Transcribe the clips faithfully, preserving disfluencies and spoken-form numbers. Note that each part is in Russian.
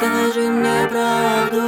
Скажи мне правду,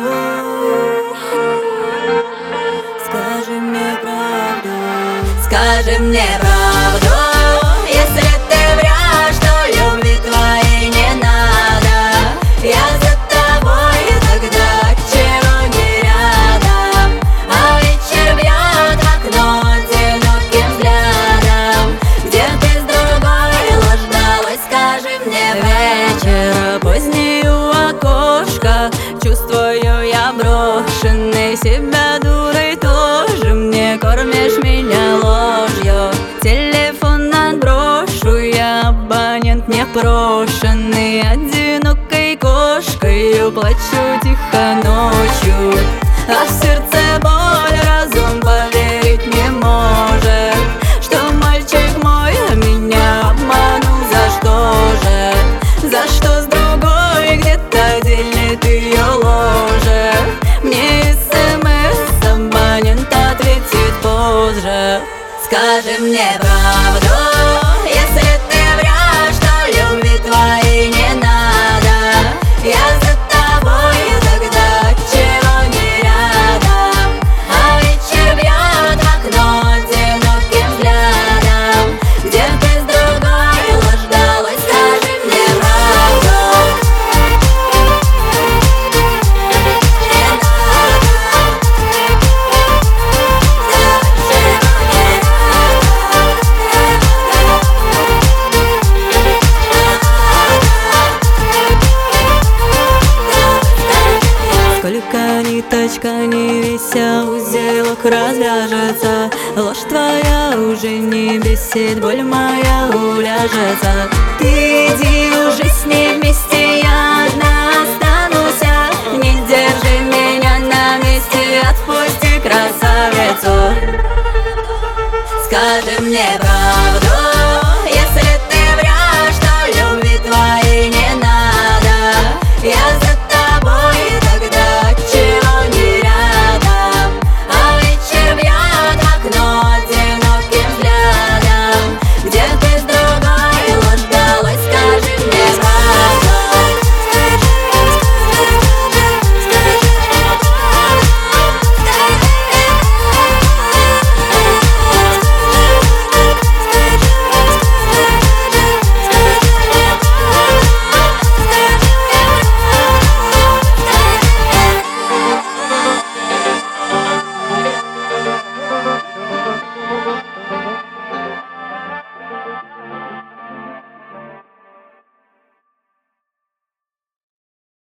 скажи мне правду, скажи мне правду. Если ты врешь, что любви твоей не надо, я за тобой, тогда чего не рядом. А вечер бьет в окно одиноким взглядом, где ты с другой ложь далась, скажи мне. Вечер поздний у окошка, чувствую я брошенной, себя дурой тоже мне, кормишь меня ложью. Телефон отброшу, я абонент непрошенный, одинокой кошкой плачу тихо ночью. А в сердце боль, разум поверить не может, что мальчик мой меня обманул. За что же, за что с другой где-то делит ее ложе? Мне смс абонент ответит позже. Скажи мне правду, если ты врешь, что любви твоей не надо, я за тобой, тогда чего не рядом. А вечер бьет в окно одиноким взглядом, где ты с другой ложь далась, скажи мне правду. Сколько ниточка не вися, узелок развяжется, ложь твоя уже не бесит, боль моя уляжется. Ты иди